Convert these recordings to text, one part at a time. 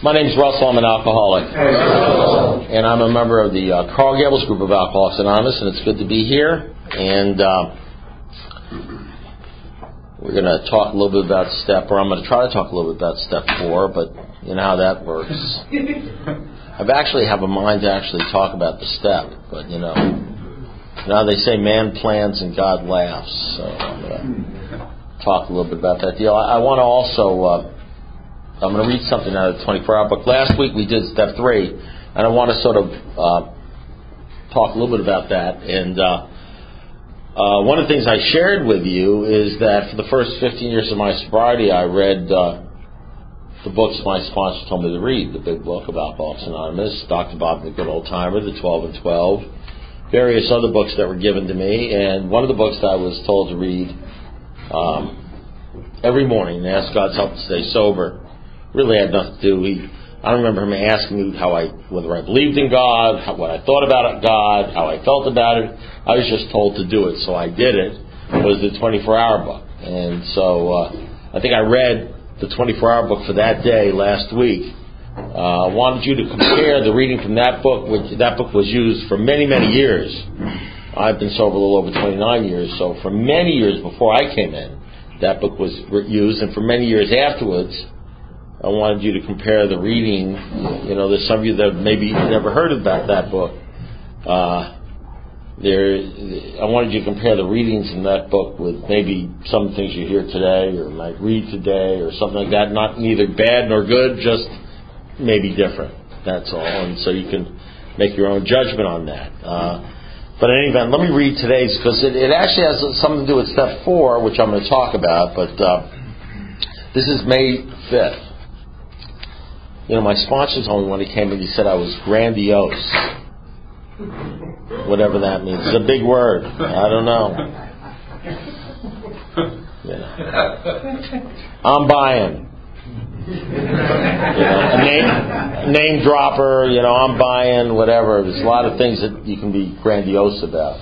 My name's Russell. I'm an alcoholic. And I'm a member of the Carl Gables group of Alcoholics Anonymous, and it's good to be here. And we're going to talk a little bit about step, or I'm going to try to talk a little bit about step 4, but you know how that works. I actually have a mind to actually talk about the step, but you know they say man plans and God laughs, so I'm going to talk a little bit about that deal. I want to also, I'm going to read something out of the 24-hour book. Last week we did step 3, and I want to sort of talk a little bit about that. And one of the things I shared with you is that for the first 15 years of my sobriety, I read the books my sponsor told me to read, the big book of Alcoholics Anonymous, Dr. Bob the Good Old Timer, the 12 and 12, various other books that were given to me, and one of the books that I was told to read every morning and ask God's help to stay sober. Really had nothing to do. I don't remember him asking me whether I believed in God, what I thought about God, how I felt about it. I was just told to do it, so I did it. It was the 24-hour book. And so I think I read the 24-hour book for that day last week. I wanted you to compare the reading from that book, which that book was used for many, many years. I've been sober a little over 29 years, so for many years before I came in, that book was used, and for many years afterwards, I wanted you to compare the reading. You know, there's some of you that maybe never heard about that book. I wanted you to compare the readings in that book with maybe some things you hear today or might read today or something like that. Not neither bad nor good, just maybe different. That's all. And so you can make your own judgment on that. But in any event, let me read today's, because it actually has something to do with step 4, which I'm going to talk about. But this is May 5th. You know, my sponsor told me when he came in, he said I was grandiose. Whatever that means. It's a big word. I don't know. Yeah. I'm buying. You know, a name dropper, you know, I'm buying, whatever. There's a lot of things that you can be grandiose about.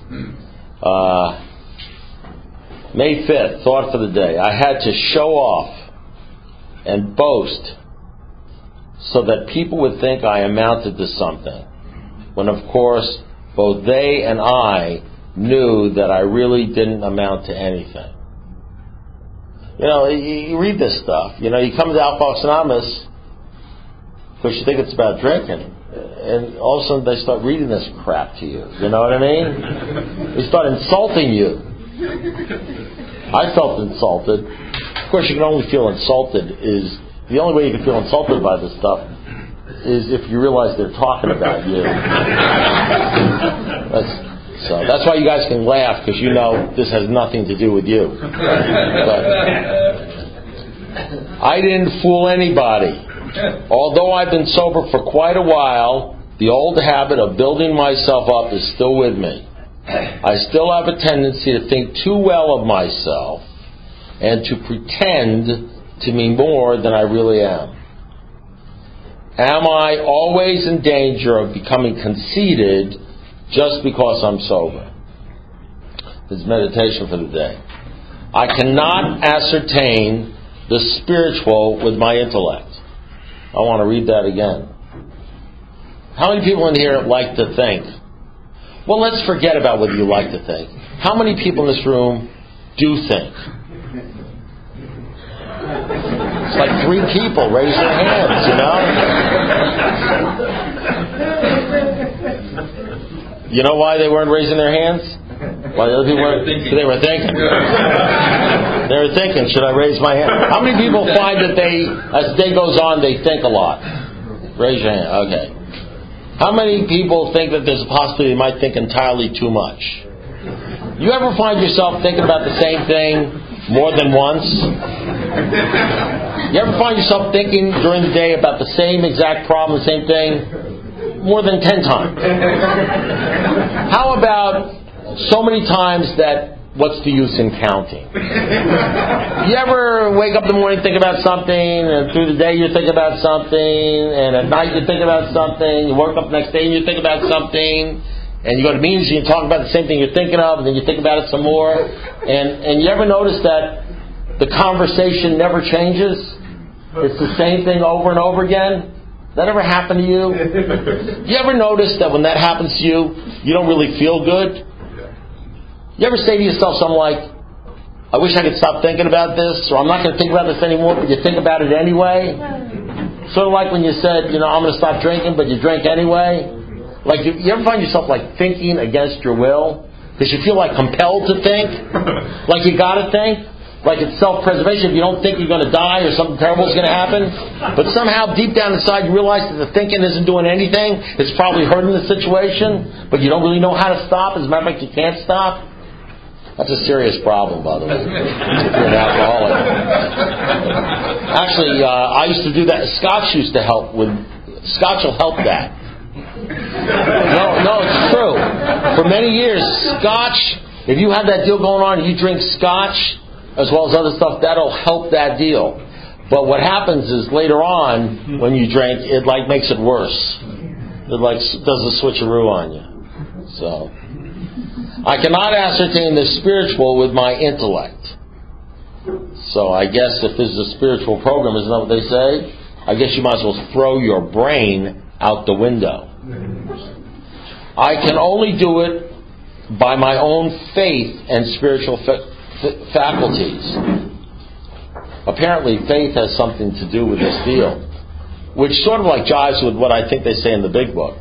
May 5th, thought for the day. I had to show off and boast so that people would think I amounted to something, when of course both they and I knew that I really didn't amount to anything. You know, you read this stuff, you know, you come to Alcoholics Anonymous because you think it's about drinking, and all of a sudden they start reading this crap to you, you know what I mean? They start insulting you. I felt insulted. Of course, you can only feel insulted the only way you can feel insulted by this stuff is if you realize they're talking about you. That's why you guys can laugh, because you know this has nothing to do with you. But I didn't fool anybody. Although I've been sober for quite a while, the old habit of building myself up is still with me. I still have a tendency to think too well of myself and to pretend to me more than I really am. Am I always in danger of becoming conceited just because I'm sober? This is meditation for the day. I cannot ascertain the spiritual with my intellect. I want to read that again. How many people in here like to think? Well, let's forget about whether you like to think. How many people in this room do think? It's like 3 people raise their hands, you know? You know why they weren't raising their hands? Why the other people weren't? They were thinking. They were thinking, should I raise my hand? How many people find that as the day goes on, they think a lot? Raise your hand. Okay. How many people think that there's a possibility they might think entirely too much? You ever find yourself thinking about the same thing more than once? You ever find yourself thinking during the day about the same exact problem, the same thing, more than 10 times? How about so many times that what's the use in counting? You ever wake up in the morning, think about something, and through the day you think about something, and at night you think about something, you wake up the next day and you think about something, and you go to meetings and you talk about the same thing you're thinking of, and then you think about it some more, and you ever notice that the conversation never changes? It's the same thing over and over again. That ever happen to you? You ever notice that when that happens to you, you don't really feel good? You ever say to yourself something like, I wish I could stop thinking about this, or I'm not going to think about this anymore, but you think about it anyway? Sort of like when you said, I'm going to stop drinking, but you drink anyway. Like, you ever find yourself like thinking against your will? Because you feel like compelled to think? Like you got to think? Like it's self-preservation. If you don't think you're going to die or something terrible is going to happen. But somehow deep down inside you realize that the thinking isn't doing anything. It's probably hurting the situation. But you don't really know how to stop. As a matter of fact, you can't stop. That's a serious problem, by the way. If you're an alcoholic. Actually, I used to do that. Scotch used to help with... Scotch will help that. No, it's true. For many years, Scotch... If you have that deal going on and you drink Scotch... as well as other stuff, that'll help that deal. But what happens is later on, when you drink, it makes it worse. It does a switcheroo on you. So, I cannot ascertain the spiritual with my intellect. So I guess if this is a spiritual program, isn't that what they say? I guess you might as well throw your brain out the window. I can only do it by my own faith and spiritual faculties. Apparently faith has something to do with this deal, which sort of jives with what I think they say in the Big Book.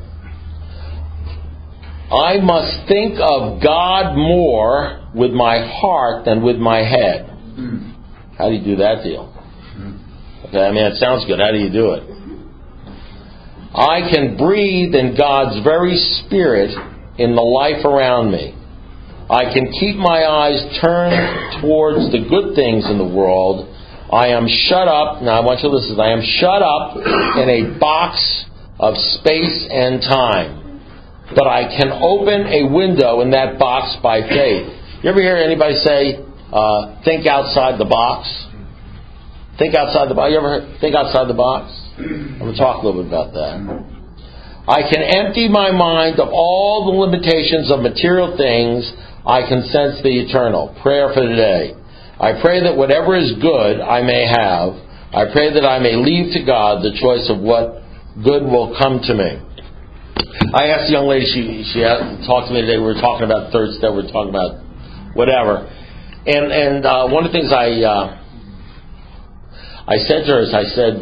I must think of God more with my heart than with my head. How do you do that deal? Okay, it sounds good. How do you do it? I can breathe in God's very spirit in the life around me. I can keep my eyes turned towards the good things in the world. I am shut up. Now I want you to listen. I am shut up in a box of space and time. But I can open a window in that box by faith. You ever hear anybody say, think outside the box? Think outside the box. You ever heard, think outside the box? I'm going to talk a little bit about that. I can empty my mind of all the limitations of material things. I can sense the eternal. Prayer for today. I pray that whatever is good I may have. I pray that I may leave to God the choice of what good will come to me. I asked the young lady, she talked to me today, we were talking about third step, we were talking about whatever. And one of the things I said to her is, I said,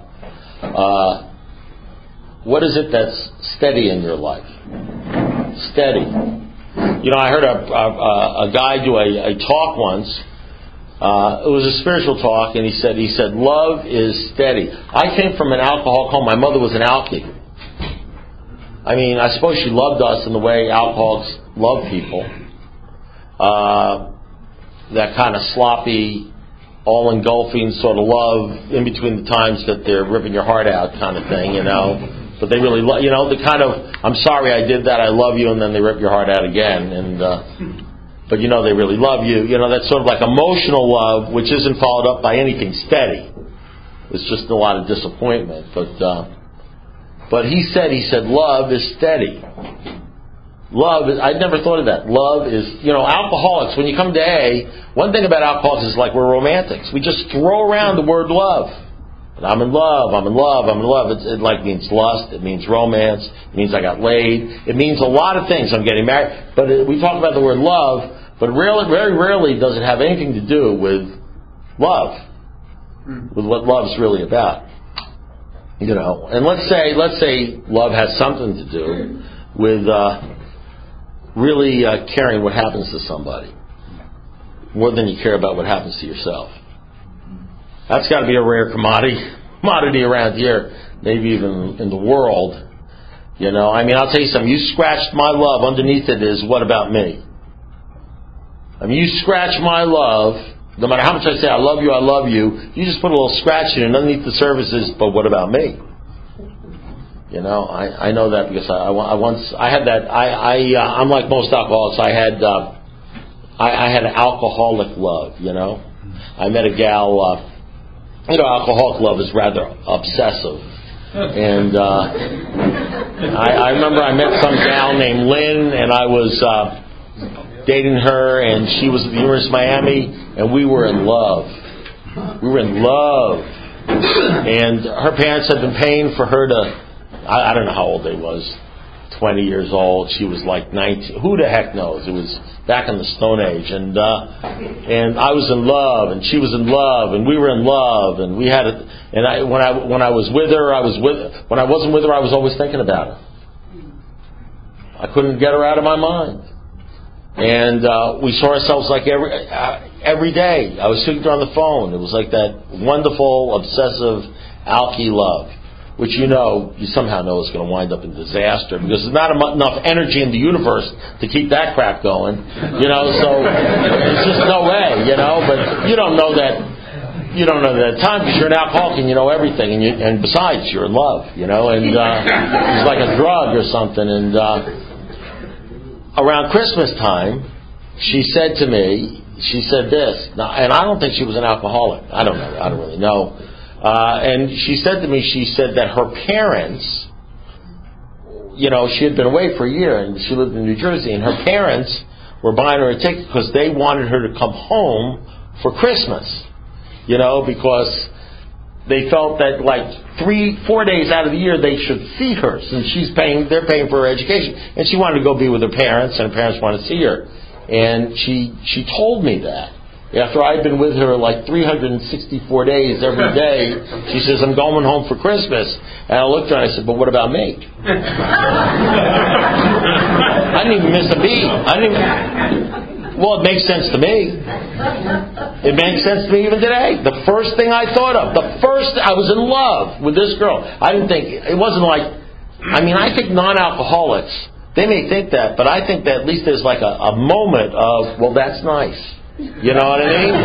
what is it that's steady in your life? Steady. I heard a guy do a talk once. It was a spiritual talk, and he said, love is steady. I came from an alcoholic home. My mother was an alkie. I suppose she loved us in the way alcoholics love people. That kind of sloppy, all-engulfing sort of love in between the times that they're ripping your heart out kind of thing, But they really love, the kind of, I'm sorry I did that, I love you, and then they rip your heart out again. But they really love you. That's sort of like emotional love, which isn't followed up by anything steady. It's just a lot of disappointment. But he said, love is steady. Love is, I'd never thought of that. Love is, alcoholics, when you come to AA, one thing about alcoholics is we're romantics. We just throw around the word love. I'm in love, I'm in love, I'm in love. It means lust, it means romance, it means I got laid. It means a lot of things. I'm getting married. But we talk about the word love, but very rarely does it have anything to do with love. With what love's really about. And let's say love has something to do with really caring what happens to somebody more than you care about what happens to yourself. That's got to be a rare commodity around here, maybe even in the world. I'll tell you something. You scratched my love. Underneath it is, what about me? You scratch my love. No matter how much I say I love you, you just put a little scratch in it. Underneath the surface is, but what about me? I know that because I had that. I'm like most alcoholics. I had an alcoholic love. I met a gal. Alcoholic love is rather obsessive, and I remember I met some gal named Lynn, and I was dating her, and she was at the University of Miami, and we were in love. We were in love. And her parents had been paying for her to, I don't know how old they was, 20 years old. She was like 19. Who the heck knows? It was back in the Stone Age. And I was in love, and she was in love, and we were in love, and we had it. And when I was with her, when I wasn't with her, I was always thinking about her. I couldn't get her out of my mind. And we saw ourselves like every day. I was speaking to her on the phone. It was like that wonderful, obsessive, alky love, which you somehow know is going to wind up in disaster because there's not enough energy in the universe to keep that crap going. So there's just no way. But you don't know that. You don't know that at the time because you're an alcoholic and you know everything, and besides, you're in love. And it's like a drug or something. And around Christmas time, she said to me, she said this, now, and I don't think she was an alcoholic. I don't know. I don't really know. And she said to me, she said that her parents, she had been away for a year and she lived in New Jersey, and her parents were buying her a ticket because they wanted her to come home for Christmas, because they felt that like 3-4 days out of the year they should see her since they're paying for her education, and she wanted to go be with her parents, and her parents wanted to see her. And she told me that after I'd been with her like 364 days every day, she says, I'm going home for Christmas. And I looked at her and I said, but what about me? I didn't even miss a beat. Well, it makes sense to me. It makes sense to me even today. The first thing I thought of, I was in love with this girl. I didn't think, it wasn't like, I think non-alcoholics, they may think that, but I think that at least there's like a moment of, well, that's nice. You know what I mean?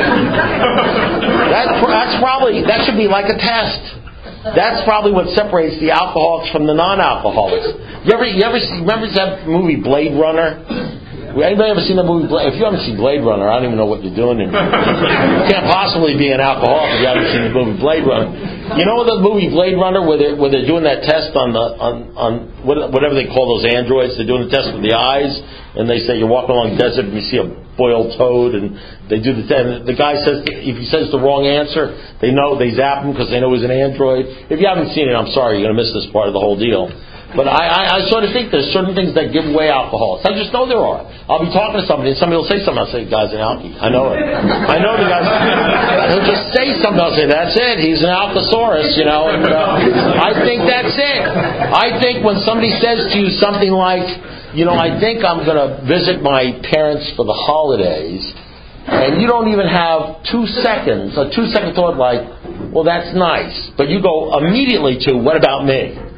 That should be like a test. That's probably what separates the alcoholics from the non-alcoholics. You ever remember that movie Blade Runner? Anybody ever seen that movie? If you haven't seen Blade Runner, I don't even know what you're doing. You can't possibly be an alcoholic if you haven't seen the movie Blade Runner. You know the movie Blade Runner where they're doing that test on whatever they call those androids? They're doing the test with the eyes, and they say you're walking along the desert and you see a boiled toad, and they do the test. The guy says, if he says the wrong answer, they zap him because they know he's an android. If you haven't seen it, I'm sorry, you're going to miss this part of the whole deal. But I sort of think there's certain things that give away alcoholics. I just know there are. I'll be talking to somebody and somebody will say something. I'll say, guy's an alky. I know it. I know the guy's. He'll just say something. I'll say, that's it. He's an alcosaurus, And, I think that's it. I think when somebody says to you something like, I think I'm going to visit my parents for the holidays, and you don't even have 2 seconds, a 2-second thought like, well, that's nice. But you go immediately to, what about me?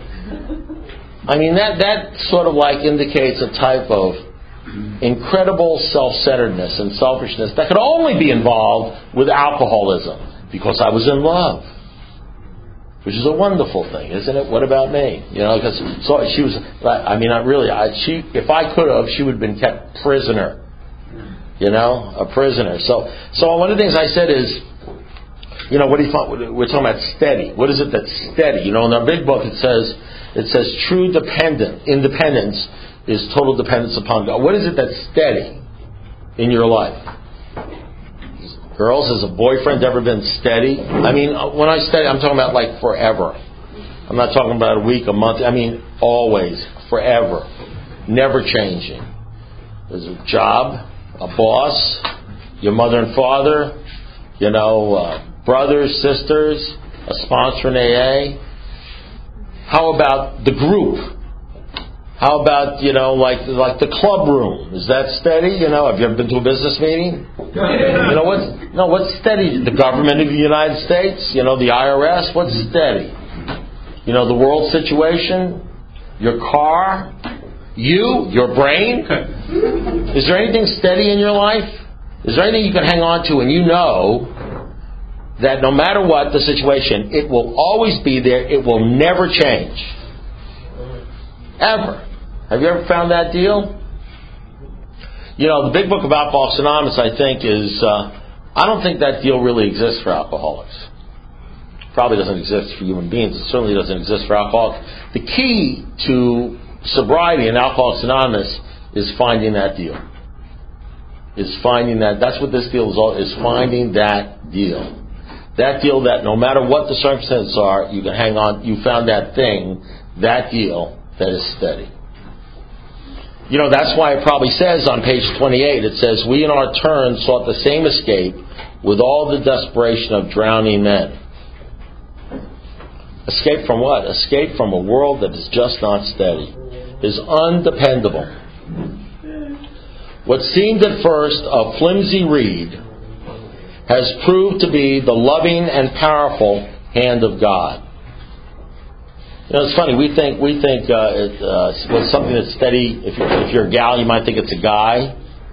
That sort of like indicates a type of incredible self-centeredness and selfishness that could only be involved with alcoholism, because I was in love, which is a wonderful thing, isn't it? What about me? Because she was. If I could have, she would have been kept prisoner. A prisoner. So one of the things I said is, what do you find? We're talking about steady. What is it that's steady? In our big book it says true independence is total dependence upon God. What is it that's steady in your life? Girls, has a boyfriend ever been steady? When I steady, I'm talking about like forever. I'm not talking about a week, a month. Always, forever, never changing. There's a job, a boss, your mother and father, brothers, sisters, a sponsor in AA. How about the group? How about, like the club room? Is that steady? Have you ever been to a business meeting? What's steady? The government of the United States? The IRS? What's steady? The world situation? Your car? Your brain? Is there anything steady in your life? Is there anything you can hang on to and that no matter what the situation, it will always be there, it will never change? Ever. Have you ever found that deal? The big book of Alcoholics Anonymous, I think, is, I don't think that deal really exists for alcoholics. Probably doesn't exist for human beings. It certainly doesn't exist for alcoholics. The key to sobriety in Alcoholics Anonymous is finding that deal. That's what this deal is all, is finding that deal. That deal that no matter what the circumstances are, you can hang on, you found that thing, that deal that is steady. That's why it probably says on page 28, it says, we in our turn sought the same escape with all the desperation of drowning men. Escape from what? Escape from a world that is just not steady, is undependable. What seemed at first a flimsy reed has proved to be the loving and powerful hand of God. It's funny. We think it's something that's steady. If you're a gal, you might think it's a guy.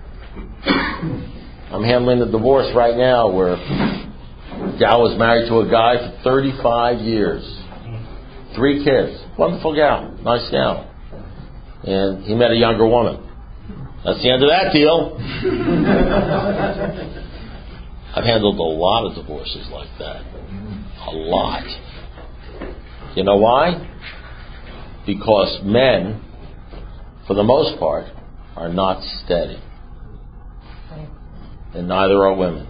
I'm handling the divorce right now, where a gal was married to a guy for 35 years, 3 kids, wonderful gal, nice gal, and he met a younger woman. That's the end of that deal. I've handled a lot of divorces like that. A lot. You know why? Because men, for the most part, are not steady. And neither are women.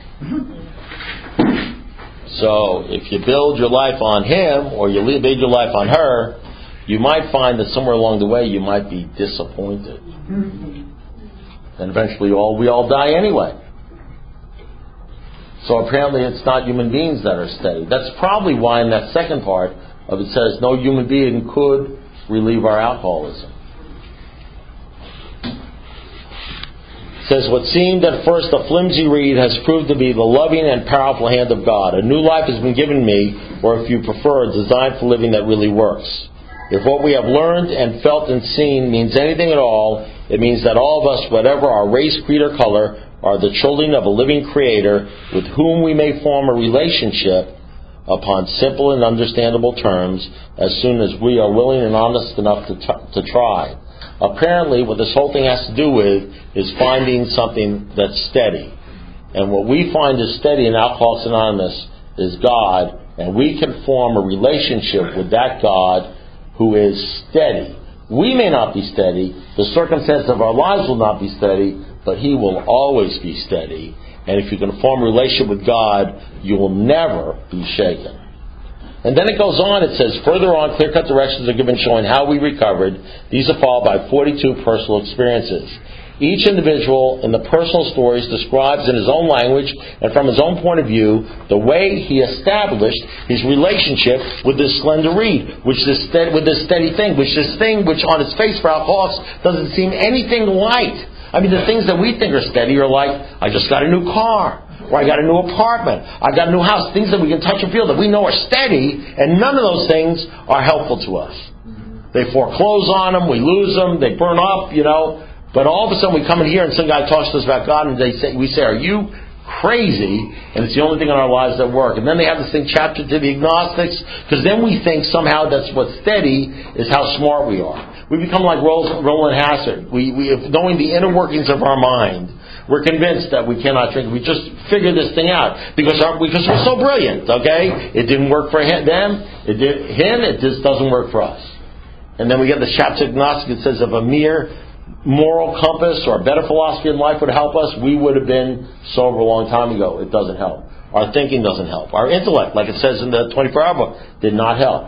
So, if you build your life on him, or you build your life on her, you might find that somewhere along the way you might be disappointed. And eventually we all die anyway. So apparently it's not human beings that are steady. That's probably why in that second part of it says no human being could relieve our alcoholism. It says, what seemed at first a flimsy reed has proved to be the loving and powerful hand of God. A new life has been given me, or if you prefer, designed for living that really works. If what we have learned and felt and seen means anything at all, it means that all of us, whatever our race, creed, or color, are the children of a living Creator with whom we may form a relationship upon simple and understandable terms as soon as we are willing and honest enough to try. Apparently, what this whole thing has to do with is finding something that's steady. And what we find is steady in Alcoholics Anonymous is God, and we can form a relationship with that God who is steady. We may not be steady, the circumstances of our lives will not be steady, but He will always be steady. And if you can form a relationship with God, you will never be shaken. And then it goes on, it says, further on, clear-cut directions are given showing how we recovered. These are followed by 42 personal experiences. Each individual in the personal stories describes in his own language and from his own point of view the way he established his relationship with this slender reed, with this steady thing, which on its face for alcoholics doesn't seem anything light. I mean, the things that we think are steady are like, I just got a new car, or I got a new apartment, I got a new house, things that we can touch and feel that we know are steady, and none of those things are helpful to us. They foreclose on them, we lose them, they burn up, But all of a sudden we come in here and some guy talks to us about God and we say, are you crazy? And it's the only thing in our lives that work. And then they have this thing chaptered to the agnostics, because then we think somehow that's what's steady is how smart we are. We become like Roland Hassard. We knowing the inner workings of our mind, we're convinced that we cannot drink. We just figure this thing out because we're so brilliant, okay? It didn't work for them. It just doesn't work for us. And then we get the chapter agnostic that says if a mere moral compass or a better philosophy in life would help us, we would have been sober a long time ago. It doesn't help. Our thinking doesn't help. Our intellect, like it says in the 24-hour book, did not help.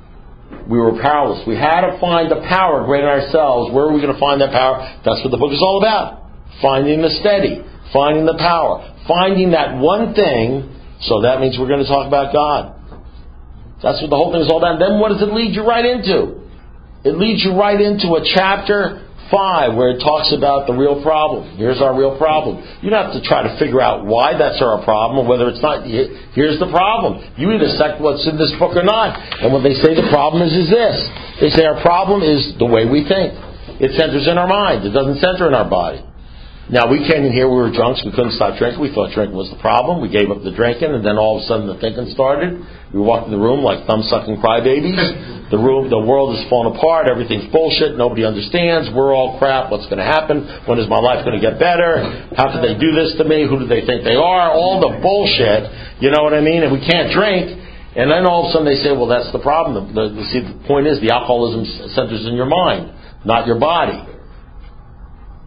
We were powerless. We had to find the power greater than ourselves. Where are we going to find that power? That's what the book is all about. Finding the steady. Finding the power. Finding that one thing. So that means we're going to talk about God. That's what the whole thing is all about. And then what does it lead you right into? It leads you right into a chapter 5, where it talks about the real problem. Here's our real problem. You don't have to try to figure out why that's our problem, or whether it's not. Here's the problem. You either accept what's in this book or not. And what they say the problem is this. They say our problem is the way we think. It centers in our mind. It doesn't center in our body. Now, we came in here, we were drunks, we couldn't stop drinking, we thought drinking was the problem, we gave up the drinking, and then all of a sudden the thinking started. We walked in the room like thumb-sucking crybabies. The world is falling apart, everything's bullshit, nobody understands, we're all crap, what's going to happen? When is my life going to get better? How could they do this to me? Who do they think they are? All the bullshit, you know what I mean? And we can't drink. And then all of a sudden they say, well, that's the problem. The point is, the alcoholism centers in your mind, not your body.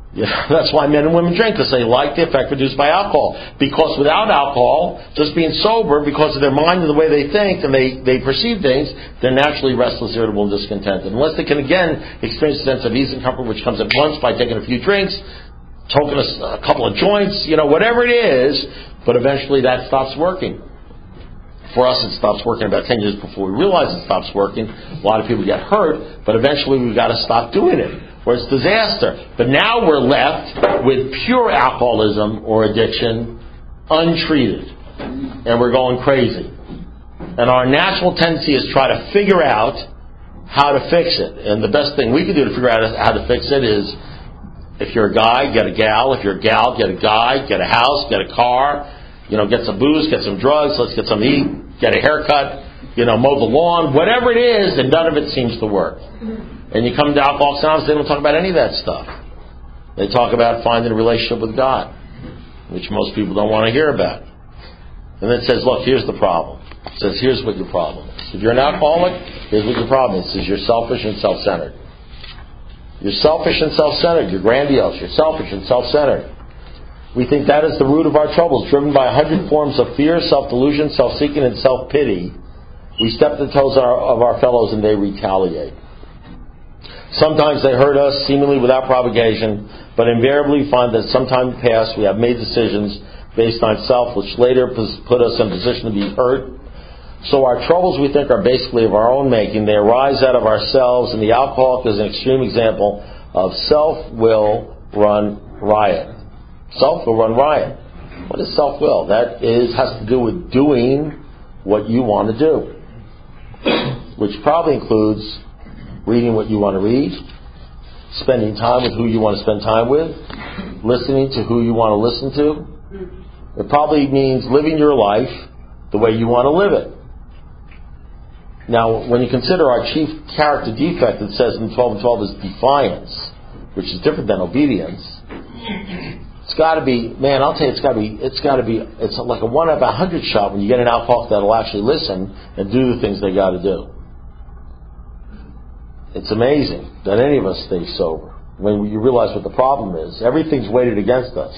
Yeah, that's why men and women drink, because they like the effect produced by alcohol. Because without alcohol, just being sober, because of their mind and the way they think and they perceive things, they're naturally restless, irritable, and discontented. Unless they can again experience a sense of ease and comfort, which comes at once by taking a few drinks, toking a couple of joints, whatever it is, but eventually that stops working. For us, it stops working about 10 years before we realize it stops working. A lot of people get hurt, but eventually we've got to stop doing it, or it's disaster. But now we're left with pure alcoholism or addiction, untreated, and we're going crazy. And our natural tendency is try to figure out how to fix it. And the best thing we can do to figure out how to fix it is, if you're a guy, get a gal. If you're a gal, get a guy. Get a house, get a car. Get some booze, get some drugs, let's get some eat, get a haircut, mow the lawn, whatever it is, and none of it seems to work. And you come to Alcoholics Anonymous, they don't talk about any of that stuff. They talk about finding a relationship with God, which most people don't want to hear about. And it says, look, here's the problem. It says, here's what your problem is. If you're an alcoholic, here's what your problem is. It says you're selfish and self-centered. You're selfish and self-centered. You're grandiose. You're selfish and self-centered. We think that is the root of our troubles, driven by 100 forms of fear, self-delusion, self-seeking, and self-pity. We step the toes of our fellows and they retaliate. Sometimes they hurt us, seemingly without provocation, but invariably find that sometime past we have made decisions based on self, which later put us in a position to be hurt. So our troubles, we think, are basically of our own making. They arise out of ourselves, and the alcoholic is an extreme example of self-will run riot. Self will run riot. What is self-will? That has to do with doing what you want to do, which probably includes reading what you want to read, spending time with who you want to spend time with, listening to who you want to listen to. It probably means living your life the way you want to live it. Now, when you consider our chief character defect, it says in 12 and 12 is defiance, which is different than obedience. It's got to be, man, I'll tell you, it's like a 1 out of 100 shot when you get an alcoholic that'll actually listen and do the things they got to do. It's amazing that any of us stay sober when you realize what the problem is. Everything's weighted against us.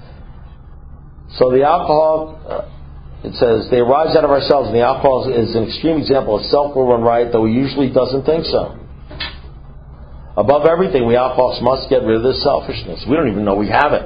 So the alcohol, it says, they arise out of ourselves, and the alcohol is an extreme example of self-will run riot, though he usually doesn't think so. Above everything, we alcoholics must get rid of this selfishness. We don't even know we have it.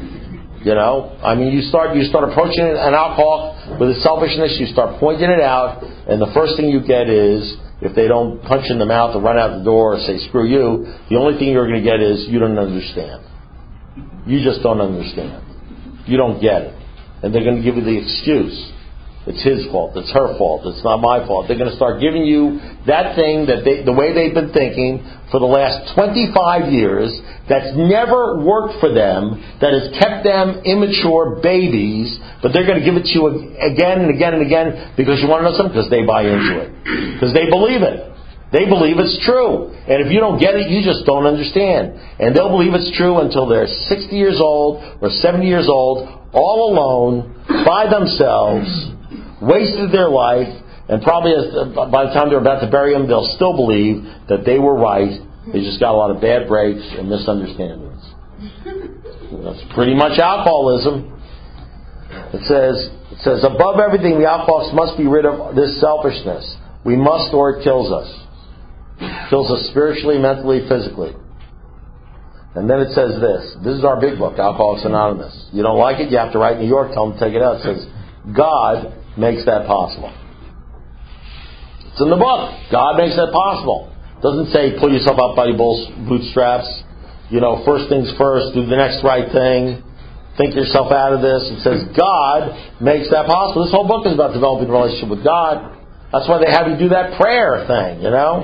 You start approaching an alcoholic with a selfishness, you start pointing it out, and the first thing you get is, if they don't punch in the mouth or run out the door or say, screw you, the only thing you're going to get is, you don't understand. You just don't understand. You don't get it. And they're going to give you the excuse. It's his fault. It's her fault. It's not my fault. They're going to start giving you that thing that the way they've been thinking for the last 25 years that's never worked for them, that has kept them immature babies, but they're going to give it to you again and again and again because you want to know something? Because they buy into it. Because they believe it. They believe it's true. And if you don't get it, you just don't understand. And they'll believe it's true until they're 60 years old or 70 years old, all alone, by themselves, wasted their life, and probably by the time they're about to bury them, they'll still believe that they were right. They just got a lot of bad breaks and misunderstandings. That's pretty much alcoholism. It says, above everything, the alcoholics must be rid of this selfishness. We must, or it kills us. It kills us spiritually, mentally, physically. And then it says this is our big book, Alcoholics Anonymous. You don't like it, you have to write New York, tell them to take it out. It says, God makes that possible. It's in the book. God makes that possible. It doesn't say pull yourself up by your bootstraps. First things first, do the next right thing, think yourself out of this. It says God makes that possible. This whole book is about developing a relationship with God. That's why they have you do that prayer thing,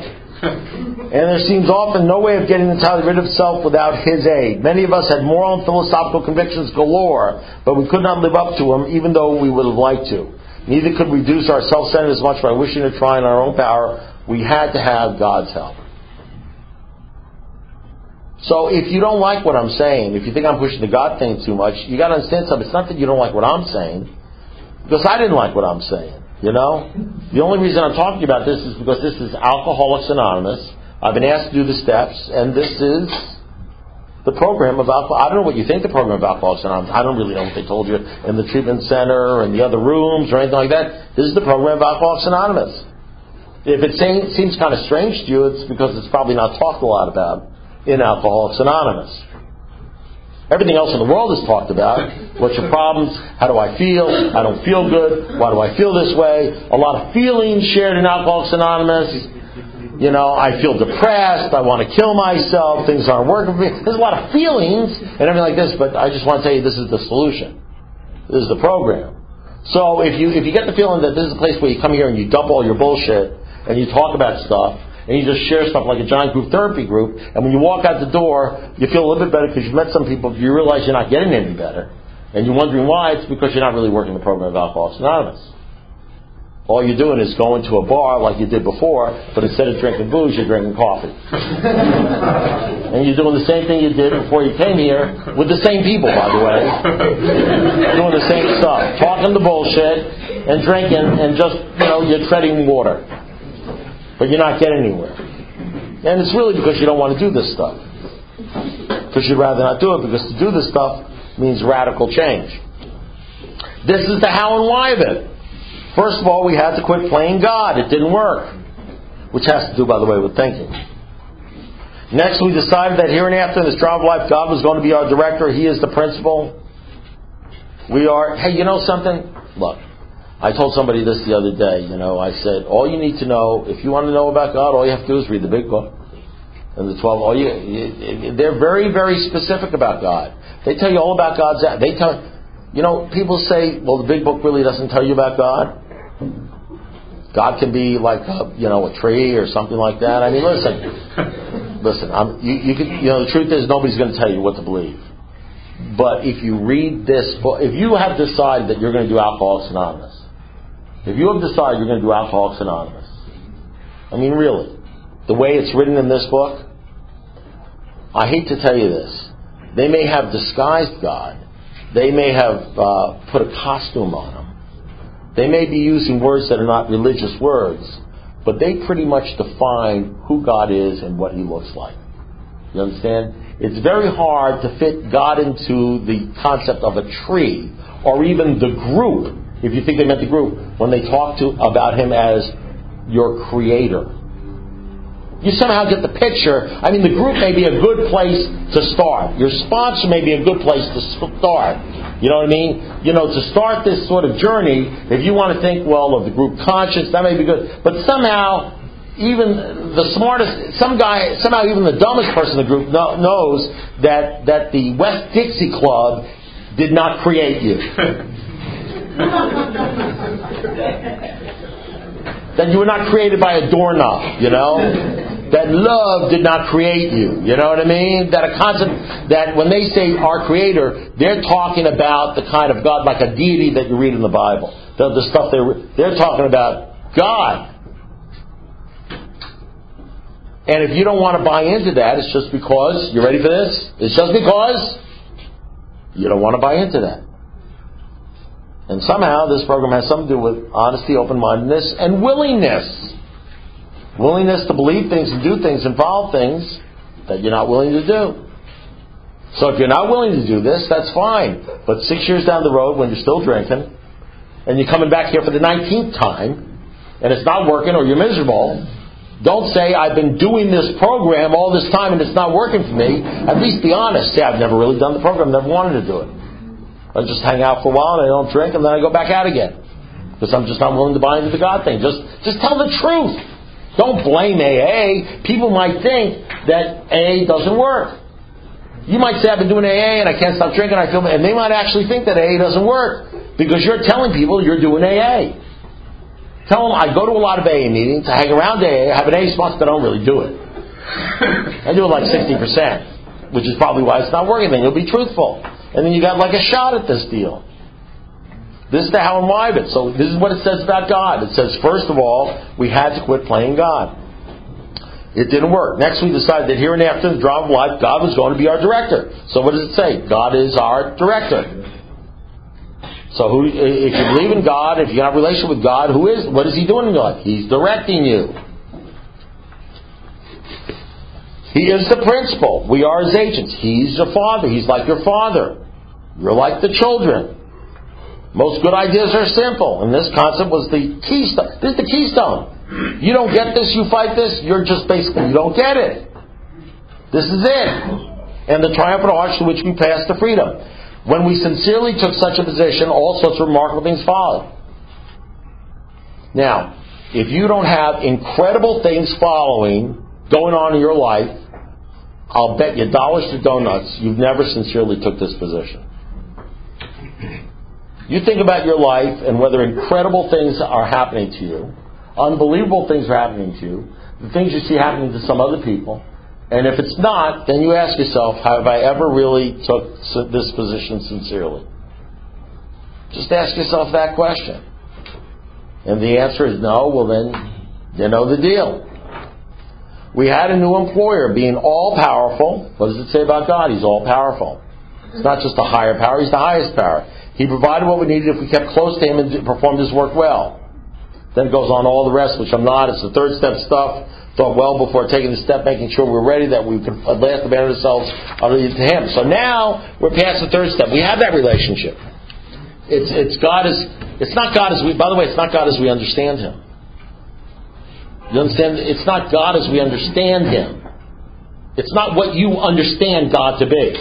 And there seems often no way of getting entirely rid of self without His aid. Many of us had moral and philosophical convictions galore, but we could not live up to them even though we would have liked to. Neither could we reduce our self-centeredness much by wishing to try in our own power. We had to have God's help. So if you don't like what I'm saying, if you think I'm pushing the God thing too much, you got to understand something. It's not that you don't like what I'm saying, because I didn't like what I'm saying. The only reason I'm talking about this is because this is Alcoholics Anonymous. I've been asked to do the steps, and this is the program of Alcoholics. I don't know what you think the program of Alcoholics Anonymous. I don't really know what they told you in the treatment center and the other rooms or anything like that. This is the program of Alcoholics Anonymous. If it seems kind of strange to you, it's because it's probably not talked a lot about in Alcoholics Anonymous. Everything else in the world is talked about. What's your problems? How do I feel? I don't feel good. Why do I feel this way? A lot of feelings shared in Alcoholics Anonymous. I feel depressed. I want to kill myself. Things aren't working for me. There's a lot of feelings and everything like this, but I just want to tell you this is the solution. This is the program. So if you get the feeling that this is a place where you come here and you dump all your bullshit and you talk about stuff, and you just share stuff like a giant group therapy group, and when you walk out the door, you feel a little bit better because you've met some people, but you realize you're not getting any better. And you're wondering why, it's because you're not really working the program of Alcoholics Anonymous. All you're doing is going to a bar like you did before, but instead of drinking booze, you're drinking coffee. And you're doing the same thing you did before you came here, with the same people, by the way. Doing the same stuff. Talking the bullshit, and drinking, and just, you're treading water. But you're not getting anywhere. And it's really because you don't want to do this stuff. Because you'd rather not do it, because to do this stuff means radical change. This is the how and why of it. First of all, we had to quit playing God. It didn't work. Which has to do, by the way, with thinking. Next, we decided that here and after in this drama of life, God was going to be our director. He is the principal. We are... Hey, you know something? Look. I told somebody this the other day, I said, all you need to know, if you want to know about God, all you have to do is read the big book. And the 12, they're very, very specific about God. They tell you all about God's, people say, well, the big book really doesn't tell you about God. God can be like, a tree or something like that. I mean, listen, the truth is nobody's going to tell you what to believe. But if you read this book, if you have decided that you're going to do Alcoholics Anonymous, if you have decided you're going to do Alcoholics Anonymous, I mean really, the way it's written in this book, I hate to tell you this, they may have disguised God, they may have put a costume on him, they may be using words that are not religious words, but they pretty much define who God is and what He looks like. You understand? It's very hard to fit God into the concept of a tree, or even the group, if you think they meant the group, when they talk about Him as your creator. You somehow get the picture. I mean, the group may be a good place to start. Your sponsor may be a good place to start. You know what I mean? To start this sort of journey, if you want to think, well, of the group conscience, that may be good. But somehow, even the smartest, somehow even the dumbest person in the group knows that the West Dixie Club did not create you. That you were not created by a doorknob, That love did not create you, you know what I mean? That a concept, that when they say our Creator, they're talking about the kind of God, like a deity that you read in the Bible. The stuff they're talking about God. And if you don't want to buy into that, it's just because, you ready for this? It's just because you don't want to buy into that. And somehow this program has something to do with honesty, open-mindedness, and willingness. Willingness to believe things and do things, involve things that you're not willing to do. So if you're not willing to do this, that's fine. But 6 years down the road, when you're still drinking, and you're coming back here for the 19th time, and it's not working or you're miserable, don't say, I've been doing this program all this time and it's not working for me. At least be honest. Say, I've never really done the program, never wanted to do it. I just hang out for a while and I don't drink and then I go back out again. Because I'm just not willing to buy into the God thing. Just tell the truth. Don't blame AA. People might think that AA doesn't work. You might say, I've been doing AA and I can't stop drinking, and they might actually think that AA doesn't work. Because you're telling people you're doing AA. Tell them, I go to a lot of AA meetings, I hang around AA, I have an AA sponsor, but I don't really do it. I do it like 60%, which is probably why it's not working. Then you'll be truthful. And then you got like a shot at this deal. This is the how and why of it. So this is what it says about God. It says, first of all, we had to quit playing God. It didn't work. Next, we decided that here and after the drama of life, God was going to be our director. So what does it say? God is our director. So if you believe in God, if you have a relationship with God, what is He doing in your life? He's directing you. He is the principal. We are his agents. He's your father. He's like your father. You're like the children. Most good ideas are simple. And this concept was the keystone. This is the keystone. You don't get this, you fight this, you're just basically, you don't get it. This is it. And the triumphant arch to which we pass to freedom. When we sincerely took such a position, all sorts of remarkable things followed. Now, if you don't have incredible things following, going on in your life, I'll bet you dollars to donuts you've never sincerely took this position. You think about your life and whether incredible things are happening to you, unbelievable things are happening to you, the things you see happening to some other people, and if it's not, then you ask yourself, have I ever really took this position sincerely? Just ask yourself that question. And the answer is no, well then, you know the deal. We had a new employer being all-powerful. What does it say about God? He's all-powerful. It's not just a higher power, He's the highest power. He provided what we needed if we kept close to Him and performed His work well. Then it goes on all the rest, which I'm not. It's the third step stuff. Thought well before taking the step, making sure we're ready, that we can at last abandon ourselves to Him. So now we're past the third step. We have that relationship. It's God as it's not God as we. By the way, it's not God as we understand Him. You understand? It's not God as we understand Him. It's not what you understand God to be.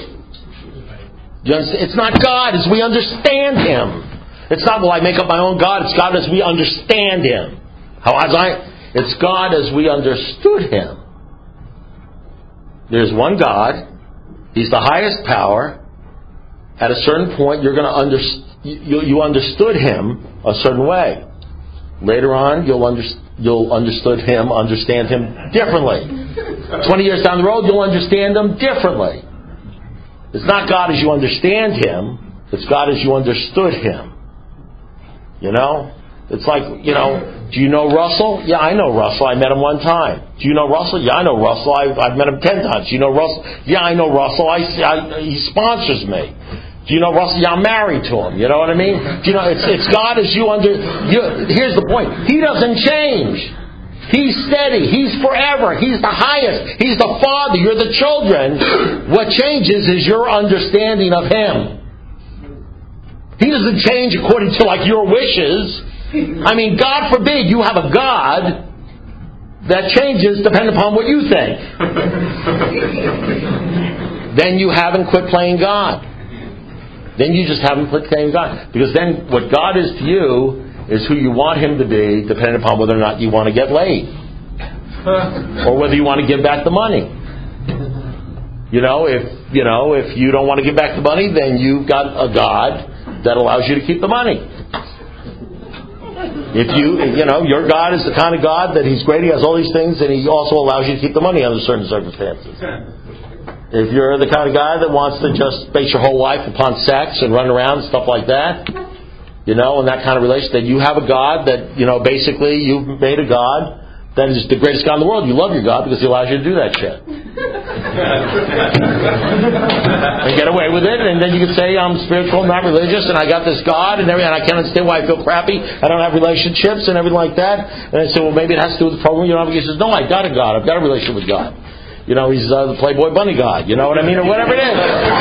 You understand? It's not God as we understand Him. It's not, well, I make up my own God. It's God as we understand Him. It's God as we understood Him. There's one God. He's the highest power. At a certain point, you're going to you understood Him a certain way. Later on, you'll understand Him differently. 20 years down the road, you'll understand Him differently. It's not God as you understand Him. It's God as you understood Him. You know? It's like, do you know Russell? Yeah, I know Russell. I met him one time. Do you know Russell? Yeah, I know Russell. I've met him 10 times. Do you know Russell? Yeah, I know Russell. He sponsors me. Do you know Russell? Yeah, I'm married to him. You know what I mean? Do you know? It's God as you here's the point. He doesn't change. He's steady. He's forever. He's the highest. He's the Father. You're the children. What changes is your understanding of Him. He doesn't change according to your wishes. I mean, God forbid you have a God that changes depending upon what you think. Then you haven't quit playing God. Then you just haven't quit playing God. Because then what God is to you is who you want Him to be, depending upon whether or not you want to get laid. Or whether you want to give back the money. If you don't want to give back the money, then you've got a God that allows you to keep the money. If your God is the kind of God that He's great, He has all these things, and He also allows you to keep the money under certain circumstances. If you're the kind of guy that wants to just base your whole life upon sex and run around and stuff like that, and that kind of relation, then you have a God that, basically you've made a God that is the greatest God in the world. You love your God because He allows you to do that shit. And get away with it, and then you can say, I'm spiritual, I'm not religious, and I got this God, and everything, and I can't understand why I feel crappy, I don't have relationships, and everything like that. And I say, well, maybe it has to do with the program. He says, no, I got a God, I've got a relationship with God. He's the Playboy Bunny God, you know what I mean, or whatever it is.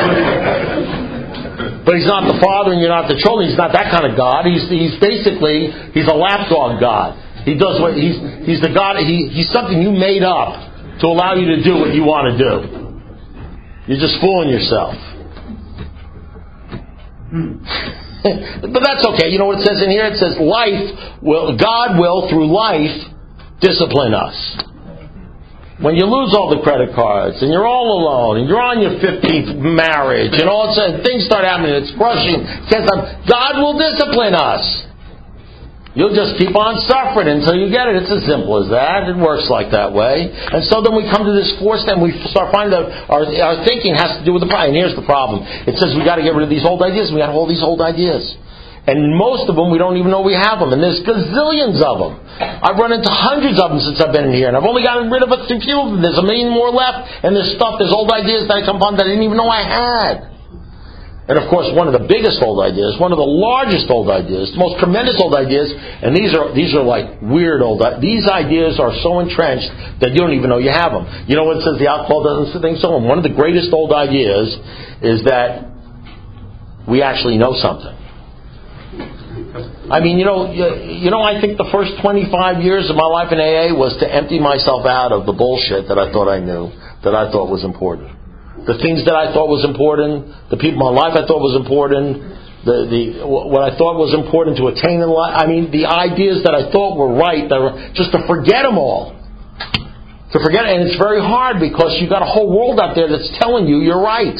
But He's not the Father, and you're not the children. He's not that kind of God. He's basically, He's a lapdog God. He does what He's the God. He's something you made up to allow you to do what you want to do. You're just fooling yourself. But that's okay. You know what it says in here? It says God will through life discipline us. When you lose all the credit cards, and you're all alone, and you're on your 15th marriage, and all of a sudden things start happening, it's crushing, God will discipline us. You'll just keep on suffering until you get it. It's as simple as that. It works like that way. And so then we come to this fourth step, and we start finding that our thinking has to do with the problem. And here's the problem. It says we got to get rid of these old ideas. We got all these old ideas. And most of them, we don't even know we have them. And there's gazillions of them. I've run into hundreds of them since I've been in here. And I've only gotten rid of a few of them. There's a million more left. And there's old ideas that I come upon that I didn't even know I had. And of course, one of the biggest old ideas, one of the largest old ideas, the most tremendous old ideas, and these are like weird old ideas. These ideas are so entrenched that you don't even know you have them. You know what it says the alcohol doesn't think so? And one of the greatest old ideas is that we actually know something. I mean, I think the first 25 years of my life in AA was to empty myself out of the bullshit that I thought I knew, that I thought was important. The things that I thought was important, the people in my life I thought was important, what I thought was important to attain in life. I mean, the ideas that I thought were right, just to forget them all. To forget it, and it's very hard because you've got a whole world out there that's telling you you're right.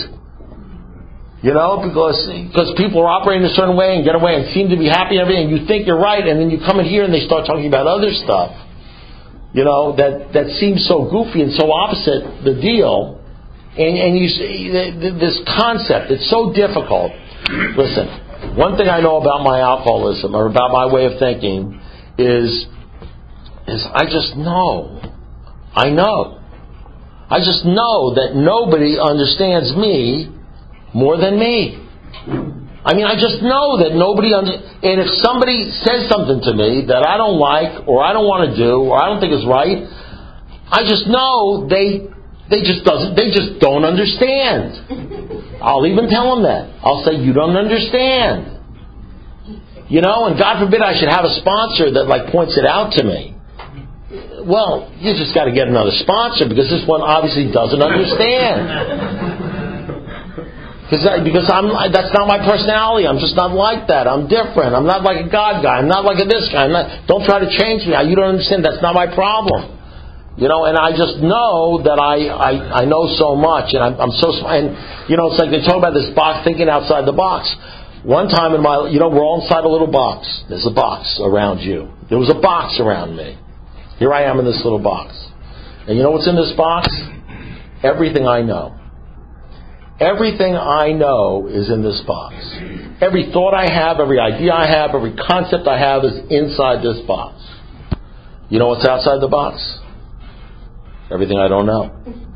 Because people are operating a certain way and get away and seem to be happy and everything, and you think you're right, and then you come in here and they start talking about other stuff. That seems so goofy and so opposite the deal. And you see this concept, it's so difficult. Listen, one thing I know about my alcoholism or about my way of thinking is I just know. I know. I just know that nobody understands me more than me. I mean, I just know that nobody and if somebody says something to me that I don't like or I don't want to do or I don't think is right, I just know they just don't understand. I'll even tell them that. I'll say, you don't understand. And God forbid I should have a sponsor that points it out to me. Well, you just got to get another sponsor because this one obviously doesn't understand. Because that's not my personality. I'm just not like that. I'm different. I'm not like a God guy. I'm not like a this guy. Don't try to change me. You don't understand. That's not my problem. And I just know that I know so much, and I'm so, and it's like they talk about this box, thinking outside the box. One time in my, we're all inside a little box. There's a box around you. There was a box around me. Here I am in this little box. And you know what's in this box? Everything I know. Everything I know is in this box. Every thought I have, every idea I have, every concept I have is inside this box. You know what's outside the box? Everything I don't know.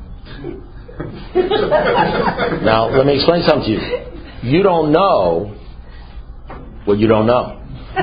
Now, let me explain something to you. You don't know what you don't know.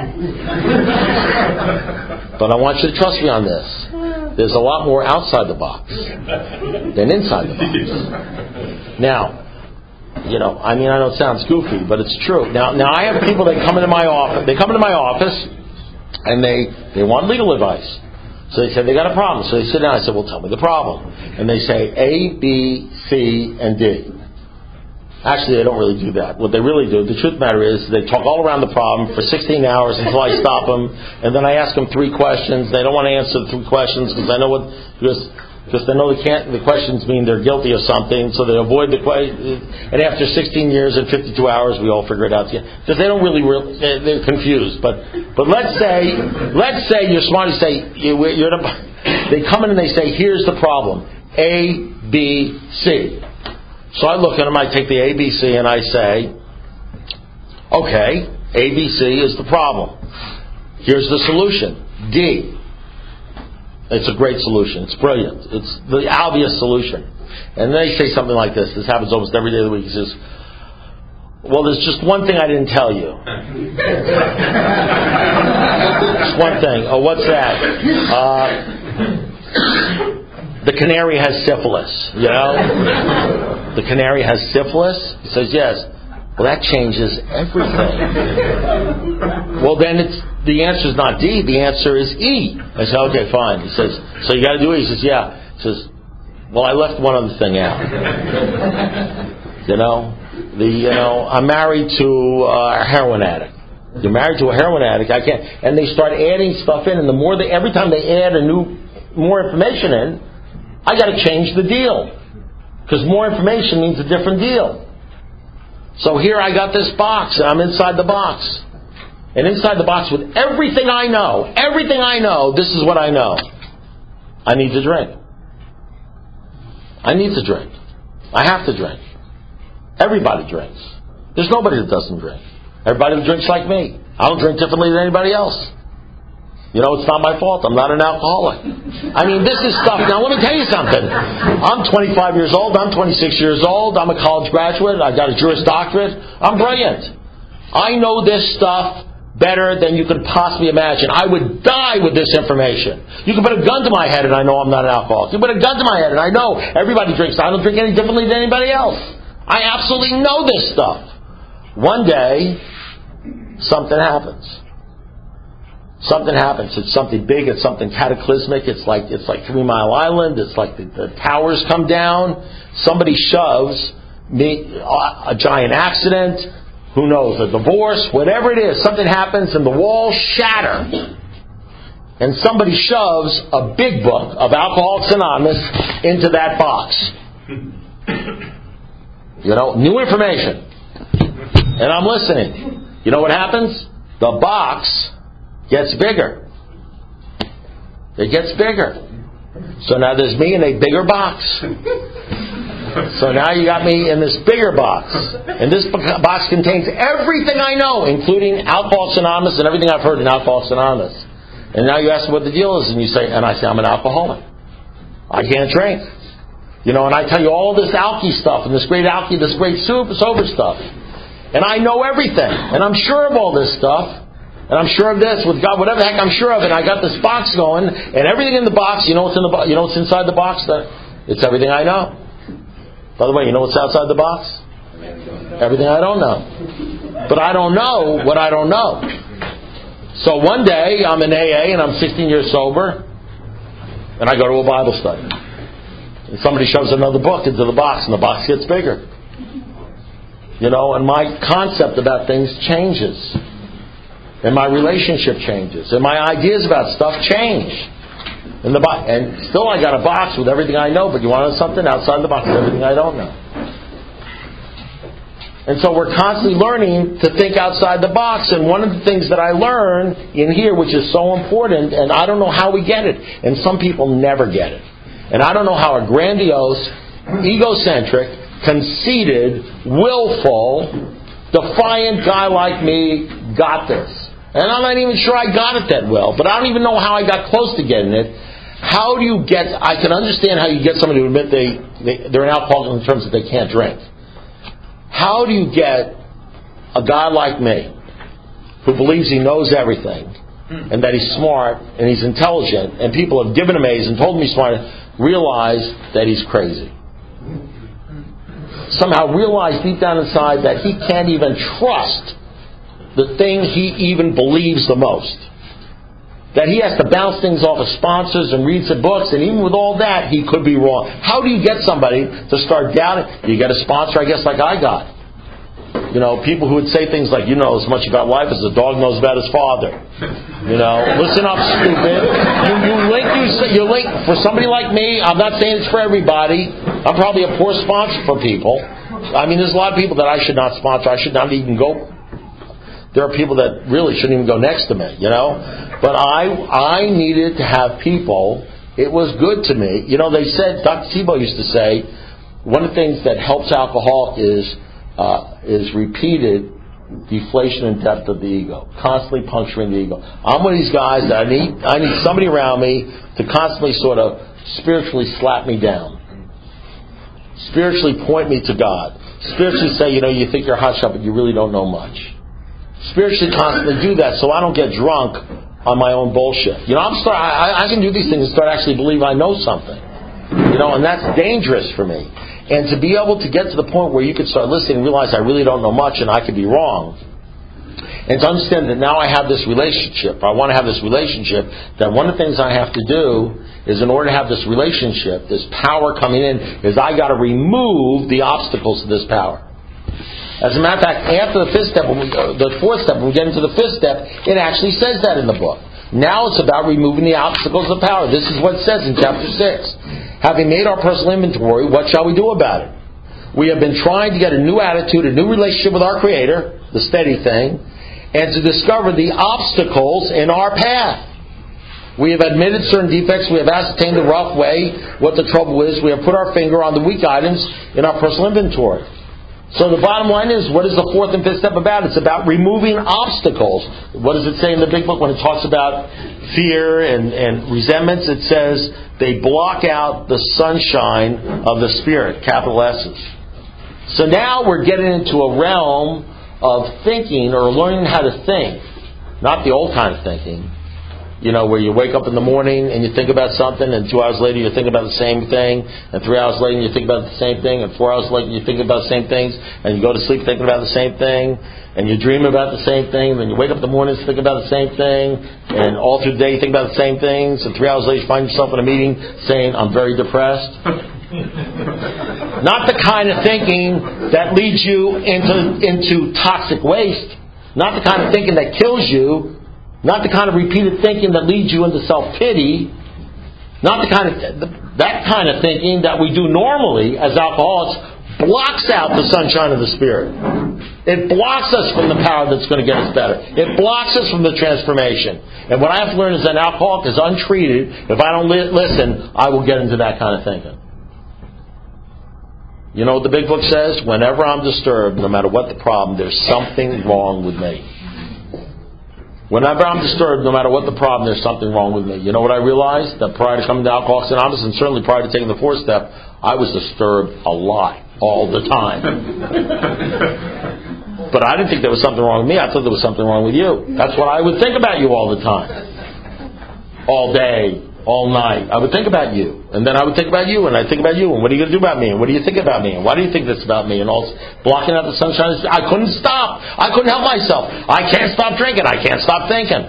But I want you to trust me on this. There's a lot more outside the box than inside the box. Now, I know it sounds goofy, but it's true. Now I have people that come into my office. They come into my office, and they want legal advice. So they say they got a problem. So they sit down. I said, well, tell me the problem. And they say A, B, C, and D. Actually, they don't really do that. What they really do, the truth of the matter is, they talk all around the problem for 16 hours until I stop them, and then I ask them 3 questions. They don't want to answer the 3 questions because they know the questions mean they're guilty of something, so they avoid the question. And after 16 years and 52 hours, we all figure it out. Because they don't they're confused. But let's say you're smart. You say they come in and they say, here's the problem: A, B, C. So I look at them. I take the A, B, C, and I say, okay, A, B, C is the problem. Here's the solution: D. It's a great solution. It's brilliant. It's the obvious solution. And they say something like this. This happens almost every day of the week. He says, well, there's just one thing I didn't tell you. Just one thing. Oh, what's that? The canary has syphilis. The canary has syphilis? He says, yes. Well, that changes everything. Well, then the answer is not D. The answer is E. I say, okay, fine. He says, so you got to do E. He says, yeah. He says, well, I left one other thing out. I'm married to a heroin addict. You're married to a heroin addict. I can't. And they start adding stuff in, and every time they add more information in, I got to change the deal because more information means a different deal. So here I got this box, and I'm inside the box. And inside the box with everything I know, this is what I know. I need to drink. I need to drink. I have to drink. Everybody drinks. There's nobody that doesn't drink. Everybody drinks like me. I don't drink differently than anybody else. You know, it's not my fault. I'm not an alcoholic. I mean, this is stuff. Now, let me tell you something. I'm 25 years old. I'm 26 years old. I'm a college graduate. I got a Juris Doctorate. I'm brilliant. I know this stuff better than you could possibly imagine. I would die with this information. You can put a gun to my head and I know I'm not an alcoholic. You put a gun to my head and I know everybody drinks. I don't drink any differently than anybody else. I absolutely know this stuff. One day, something happens. Something happens. It's something big. It's something cataclysmic. It's like 3 Mile Island. It's like the towers come down. Somebody shoves me, a giant accident. Who knows, a divorce, whatever it is, something happens and the walls shatter. And somebody shoves a big book of Alcoholics Anonymous into that box. You know, new information. And I'm listening. You know what happens? The box gets bigger. It gets bigger. So now there's me in a bigger box. So now you got me in this bigger box. And this box contains everything I know, including Alcoholics Anonymous and everything I've heard in Alcoholics Anonymous. And now you ask me what the deal is, and I say, I'm an alcoholic. I can't drink. You know, and I tell you all this alky stuff, and this great sober stuff. And I know everything. And I'm sure of all this stuff. And I'm sure of this with God, whatever the heck I'm sure of. And I got this box going, and everything in the box, you know what's inside the box? It's everything I know. By the way, you know what's outside the box? Everything I don't know. But I don't know what I don't know. So one day, I'm in AA and I'm 16 years sober, and I go to a Bible study. And somebody shoves another book into the box, and the box gets bigger. You know, and my concept about things changes. And my relationship changes. And my ideas about stuff change. And still I got a box with everything I know, but you want to know something? Outside the box is everything I don't know. And so we're constantly learning to think outside the box. And one of the things that I learn in here, which is so important, and I don't know how we get it, and some people never get it. And I don't know how a grandiose, egocentric, conceited, willful, defiant guy like me got this. And I'm not even sure I got it that well, but I don't even know how I got close to getting it. How do you get... I can understand how you get somebody to admit they're an alcoholic in terms that they can't drink. How do you get a guy like me, who believes he knows everything, and that he's smart, and he's intelligent, and people have given him A's and told him he's smart, realize that he's crazy? Somehow realize deep down inside that he can't even trust the thing he even believes the most. That he has to bounce things off of sponsors and read some books, and even with all that, he could be wrong. How do you get somebody to start doubting? You get a sponsor, I guess, like I got. You know, people who would say things like, you know as much about life as a dog knows about his father. You know, listen up, stupid. You link, for somebody like me, I'm not saying it's for everybody. I'm probably a poor sponsor for people. I mean, there's a lot of people that I should not sponsor. I should not even go. There are people that really shouldn't even go next to me, you know. But I needed to have people. It was good to me. You know, they said, Dr. Tebow used to say, one of the things that helps alcohol is repeated deflation and depth of the ego, constantly puncturing the ego. I'm one of these guys that I need somebody around me to constantly sort of spiritually slap me down, spiritually point me to God, spiritually say, you know, you think you're hot shot, but you really don't know much. Spiritually constantly do that so I don't get drunk on my own bullshit. You know, I can do these things and start actually believe I know something. You know, and that's dangerous for me. And to be able to get to the point where you can start listening and realize I really don't know much and I could be wrong. And to understand that now I have this relationship. I want to have this relationship. That one of the things I have to do is, in order to have this relationship, this power coming in, is I got to remove the obstacles to this power. As a matter of fact, after the fourth step, when we get into the fifth step, it actually says that in the book. Now it's about removing the obstacles of power. This is what it says in chapter 6. Having made our personal inventory, what shall we do about it? We have been trying to get a new attitude, a new relationship with our Creator, the steady thing, and to discover the obstacles in our path. We have admitted certain defects. We have ascertained the rough way, what the trouble is. We have put our finger on the weak items in our personal inventory. So the bottom line is, what is the fourth and fifth step about? It's about removing obstacles. What does it say in the big book when it talks about fear and resentments? It says they block out the sunshine of the Spirit, capital S's. So now we're getting into a realm of thinking or learning how to think. Not the old kind of thinking. Where you wake up in the morning and you think about something, and 2 hours later you think about the same thing, and 3 hours later you think about the same thing, and 4 hours later you think about the same things, and you go to sleep thinking about the same thing, and you dream about the same thing, and then you wake up in the morning and think about the same thing, and all through the day you think about the same things, and 3 hours later you find yourself in a meeting saying, I'm very depressed. Not the kind of thinking that leads you into toxic waste. Not the kind of thinking that kills you. Not the kind of repeated thinking that leads you into self-pity. Not that kind of thinking that we do normally as alcoholics blocks out the sunshine of the Spirit. It blocks us from the power that's going to get us better. It blocks us from the transformation. And what I have to learn as an alcoholic is untreated. If I don't listen, I will get into that kind of thinking. You know what the big book says? Whenever I'm disturbed, no matter what the problem, there's something wrong with me. Whenever I'm disturbed, no matter what the problem, there's something wrong with me. You know what I realized? That prior to coming to Alcoholics Anonymous, and certainly prior to taking the fourth step, I was disturbed a lot, all the time. But I didn't think there was something wrong with me. I thought there was something wrong with you. That's what I would think about you all the time. All day, all night. I would think about you. And then I would think about you, and I'd think about you, and what are you going to do about me, and what do you think about me, and why do you think this about me, and all blocking out the sunshine. I couldn't stop. I couldn't help myself. I can't stop drinking. I can't stop thinking.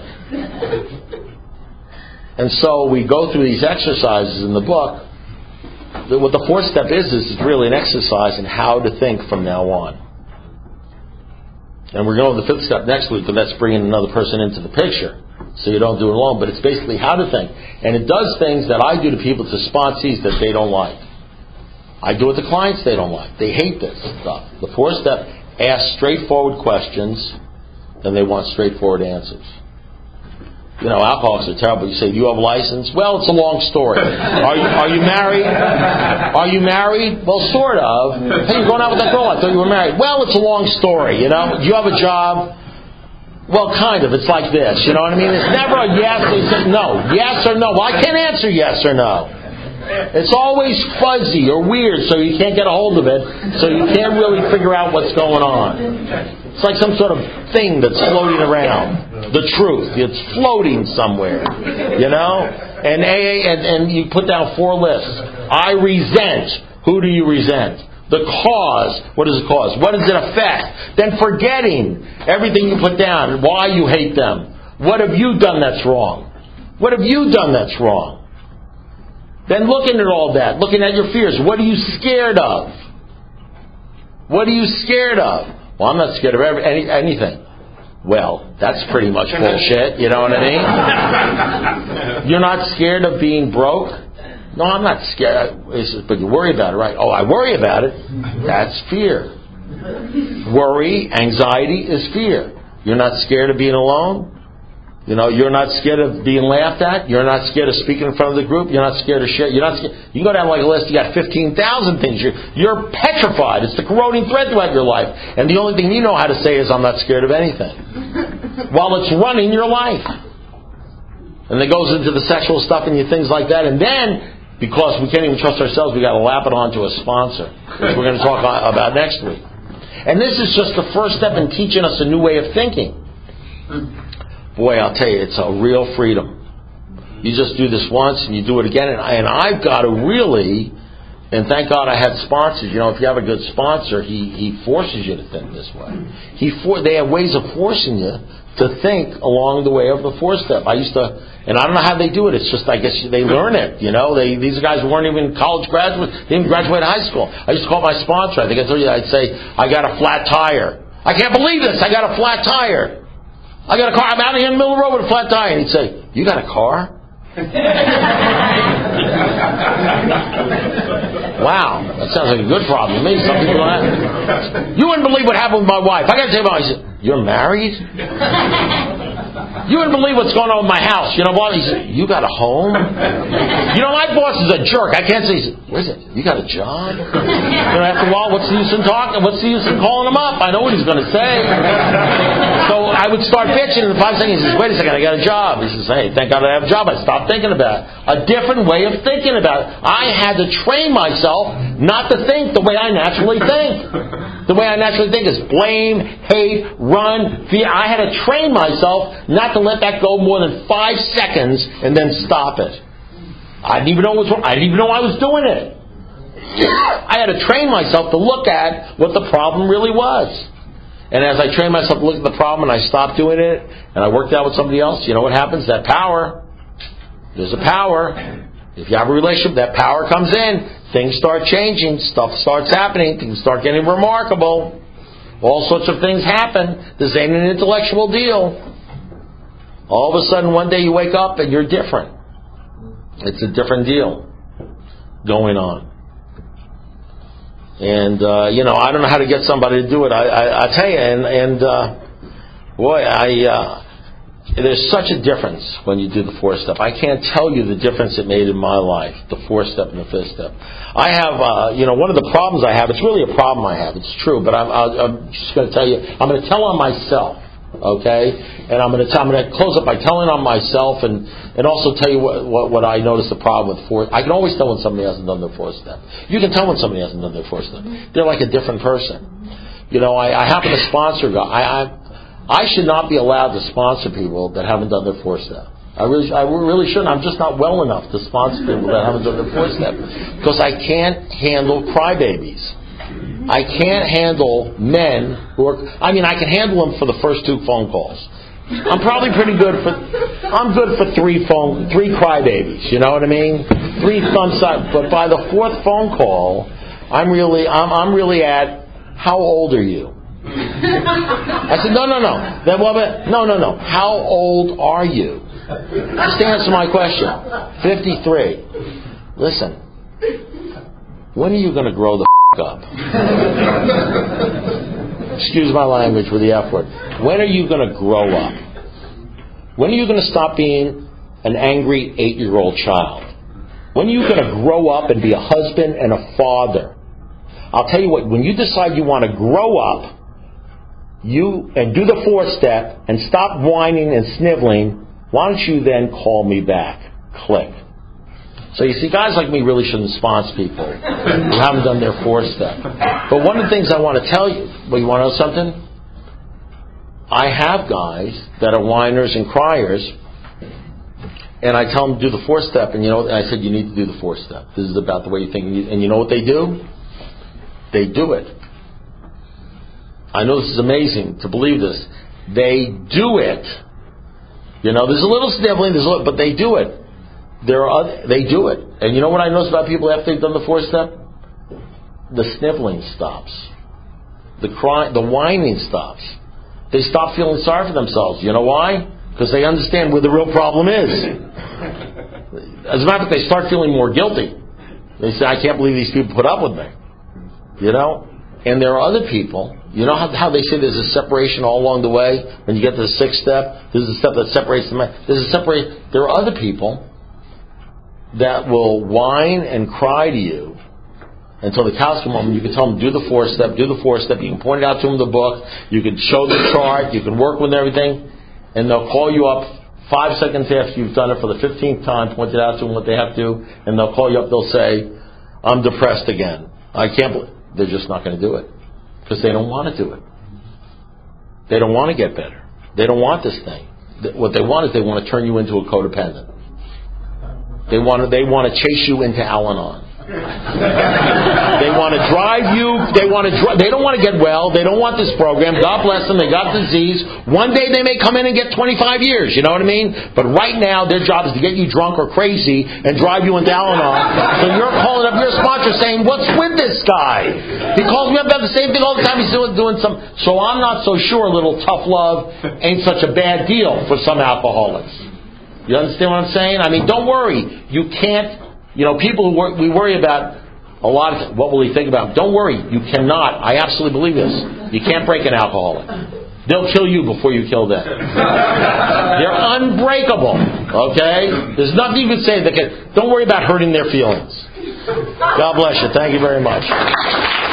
And so we go through these exercises in the book. What the fourth step is really an exercise in how to think from now on. And we're going to the fifth step next week, but that's bringing another person into the picture. So you don't do it alone, but it's basically how to think. And it does things that I do to people, to sponsees that they don't like. I do it to clients they don't like. They hate this stuff. The fourth step asks straightforward questions, and they want straightforward answers. Alcoholics are terrible. You say, do you have a license? Well, it's a long story. Are you married? Are you married? Well, sort of. Hey, you're going out with that girl. I thought you were married. Well, it's a long story, Do you have a job? Well, kind of. It's like this. You know what I mean? It's never a yes or no. Yes or no. Well, I can't answer yes or no. It's always fuzzy or weird, so you can't get a hold of it, so you can't really figure out what's going on. It's like some sort of thing that's floating around. The truth. It's floating somewhere. And and you put down 4 lists. I resent. Who do you resent? The cause. What is the cause? What does it affect? Then forgetting everything you put down, why you hate them. What have you done that's wrong? What have you done that's wrong? Then looking at all that, looking at your fears. What are you scared of? What are you scared of? Well, I'm not scared of anything. Well, that's pretty much bullshit. You know what I mean? You're not scared of being broke? No, I'm not scared. But you worry about it, right? Oh, I worry about it. That's fear. Worry, anxiety is fear. You're not scared of being alone? You're not scared of being laughed at. You're not scared of speaking in front of the group. You're not scared of shit. You're not scared. You can go down like a list. You got 15,000 things. You're petrified. It's the corroding thread throughout your life. And the only thing you know how to say is, I'm not scared of anything. While it's running your life. And it goes into the sexual stuff and things like that. And then, because we can't even trust ourselves, we got to lap it on to a sponsor, which we're going to talk about next week. And this is just the first step in teaching us a new way of thinking. Boy, I'll tell you, it's a real freedom. You just do this once and you do it again. And I've got to really, and thank God I had sponsors. If you have a good sponsor, he forces you to think this way. They have ways of forcing you to think along the way of the fourth step. I used to, and I don't know how they do it. It's just, I guess they learn it. These guys weren't even college graduates. They didn't graduate high school. I used to call my sponsor. I think I told you, I'd say, I got a flat tire. I can't believe this. I got a flat tire. I got a car. I'm out here in the middle of the road with a flat tire. And he'd say, you got a car? Wow, that sounds like a good problem to me. Some people don't have. You wouldn't believe what happened with my wife. I got to tell you about it. I said, you're married? You wouldn't believe what's going on with my house. You know what? He said, you got a home? You know, my boss is a jerk. I can't say, what is it? You got a job? You know, after a while, what's the use in talking? What's the use in calling him up? I know what he's going to say. So I would start bitching, and in 5 seconds, he says, wait a second, I got a job. He says, hey, thank God I have a job. I stopped thinking about it. A different way of thinking about it. I had to train myself not to think the way I naturally think. The way I naturally think is blame, hate, run, fear. I had to train myself not to let that go more than 5 seconds and then stop it. I didn't even know I was doing it. I had to train myself to look at what the problem really was. And as I trained myself to look at the problem and I stopped doing it and I worked out with somebody else, you know what happens? That power. There's a power. If you have a relationship, that power comes in. Things start changing. Stuff starts happening. Things start getting remarkable. All sorts of things happen. This ain't an intellectual deal. All of a sudden, one day you wake up and you're different. It's a different deal going on. And, I don't know how to get somebody to do it. I tell you, there's such a difference when you do the 4-step. I can't tell you the difference it made in my life, the 4-step and the 5th step. I have, one of the problems I have, it's really a problem I have, it's true, but I'm just going to tell you, I'm going to tell on myself, okay? And I'm going to close up by telling on myself and also tell you what I notice the problem with 4. I can always tell when somebody hasn't done their 4-step. You can tell when somebody hasn't done their 4-step. They're like a different person. I happen to sponsor guys. I should not be allowed to sponsor people that haven't done their 4-step. I really shouldn't. I'm just not well enough to sponsor people that haven't done their 4-step. Because I can't handle crybabies. I can't handle men who are... I can handle them for the first 2 phone calls. I'm probably pretty good for... I'm good for 3 crybabies. You know what I mean? 3 thumbs up. But by the 4th phone call, I'm really at... How old are you? I said, no. No. How old are you? Just answer my question. 53. Listen. When are you going to grow the up? Excuse my language with the F word. When are you going to grow up? When are you going to stop being an angry 8-year-old child? When are you going to grow up and be a husband and a father? I'll tell you what, when you decide you want to grow up, and do the 4-step and stop whining and sniveling, why don't you then call me back? Click. So you see, guys like me really shouldn't sponsor people who haven't done their 4-step. But one of the things I want to tell you, you want to know something? I have guys that are whiners and criers, and I tell them to do the 4-step, and I said, you need to do the 4-step. This is about the way you think. And you know what they do? They do it. I know this is amazing to believe this. They do it. There's a little sniveling, but they do it. They do it. And you know what I notice about people after they've done the 4-step? The sniveling stops. The whining stops. They stop feeling sorry for themselves. You know why? Because they understand where the real problem is. As a matter of fact, they start feeling more guilty. They say, I can't believe these people put up with me. And there are other people, how they say there's a separation all along the way? When you get to the 6th step, this is the step that separates the man. There are other people that will whine and cry to you until the cows come home. You can tell them, do the 4-step, do the 4-step. You can point it out to them in the book. You can show the chart. You can work with everything. And they'll call you up 5 seconds after you've done it for the 15th time, point it out to them what they have to do, and they'll call you up. They'll say, I'm depressed again. I can't believe... They're just not going to do it. Because they don't want to do it. They don't want to get better. They don't want this thing. What they want is they want to turn you into a codependent. They want to chase you into Al-Anon. They want to drive you. They don't want to get well. They don't want this program. God bless them. They got disease. One day they may come in and get 25 years. You know what I mean? But right now their job is to get you drunk or crazy and drive you into Al-Anon. So you're calling up your sponsor saying, "What's with this guy? He calls me up about the same thing all the time. He's doing some." So I'm not so sure a little tough love ain't such a bad deal for some alcoholics. You understand what I'm saying? I mean, don't worry. You can't. People we worry about a lot of what will he think about. Don't worry, you cannot. I absolutely believe this. You can't break an alcoholic. They'll kill you before you kill them. There unbreakable. Okay? There's nothing you can say that can. Don't worry about hurting their feelings. God bless you. Thank you very much.